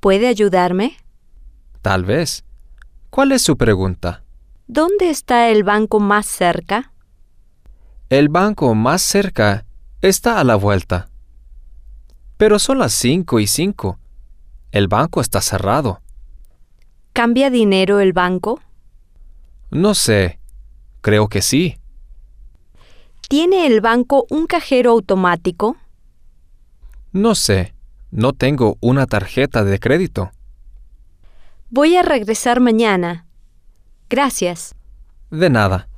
¿Puede ayudarme? Tal vez. ¿Cuál es su pregunta? ¿Dónde está el banco más cerca? El banco más cerca está a la vuelta. Pero son las 5:05. El banco está cerrado. ¿Cambia dinero el banco? No sé. Creo que sí. ¿Tiene el banco un cajero automático? No sé. No tengo una tarjeta de crédito. Voy a regresar mañana. Gracias. De nada.